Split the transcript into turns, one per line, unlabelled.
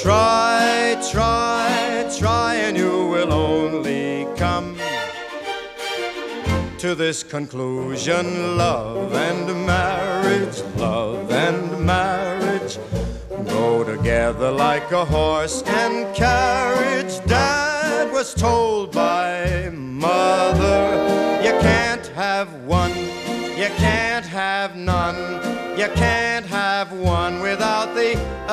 Try, try, try, and you will only come to this conclusion: love and marriage, love and marriage go together like a horse and carriage. Dad was told by Mother, you can't have one, you can't have none, you can't have one without the